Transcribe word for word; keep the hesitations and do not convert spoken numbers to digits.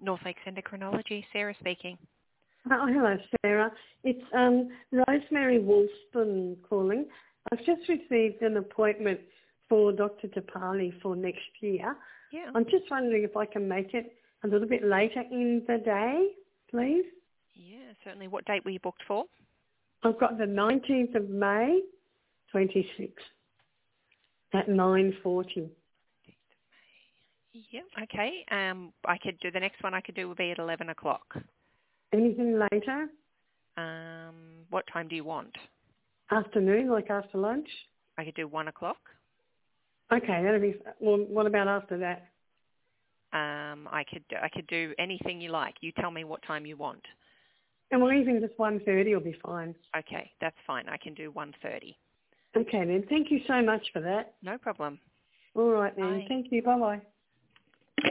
North Lakes Endocrinology, Sarah speaking. Oh, hello, Sarah. It's um, Rosemary Woolston calling. I've just received an appointment for Doctor Tapali for next year. Yeah. I'm just wondering if I can make it a little bit later in the day, please. Yeah, certainly. What date were you booked for? I've got the nineteenth of May, twenty-six, at nine forty. Yeah, okay. Um, I could do, the next one I could do would be at eleven o'clock. Anything later? Um, what time do you want? Afternoon, like after lunch? I could do one o'clock. Okay, that'll be, well, what about after that? Um, I could I could do anything you like. You tell me what time you want. And well, even just one thirty will be fine. Okay, that's fine. I can do one thirty. Okay then, thank you so much for that. No problem. All right then, Bye. thank you, bye-bye.